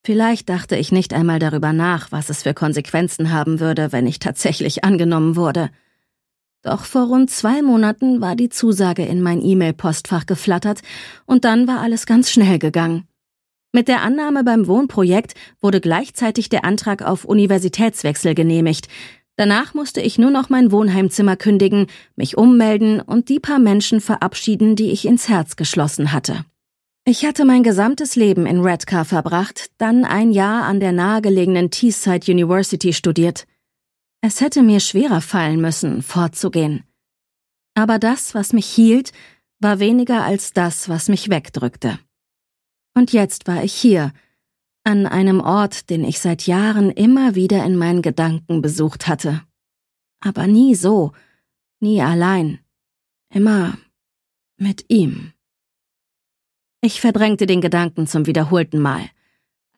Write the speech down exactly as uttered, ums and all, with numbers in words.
Vielleicht dachte ich nicht einmal darüber nach, was es für Konsequenzen haben würde, wenn ich tatsächlich angenommen wurde. Doch vor rund zwei Monaten war die Zusage in mein E-Mail-Postfach geflattert und dann war alles ganz schnell gegangen. Mit der Annahme beim Wohnprojekt wurde gleichzeitig der Antrag auf Universitätswechsel genehmigt. Danach musste ich nur noch mein Wohnheimzimmer kündigen, mich ummelden und die paar Menschen verabschieden, die ich ins Herz geschlossen hatte. Ich hatte mein gesamtes Leben in Redcar verbracht, dann ein Jahr an der nahegelegenen Teesside University studiert. Es hätte mir schwerer fallen müssen, fortzugehen. Aber das, was mich hielt, war weniger als das, was mich wegdrückte. Und jetzt war ich hier, an einem Ort, den ich seit Jahren immer wieder in meinen Gedanken besucht hatte. Aber nie so, nie allein, immer mit ihm. Ich verdrängte den Gedanken zum wiederholten Mal.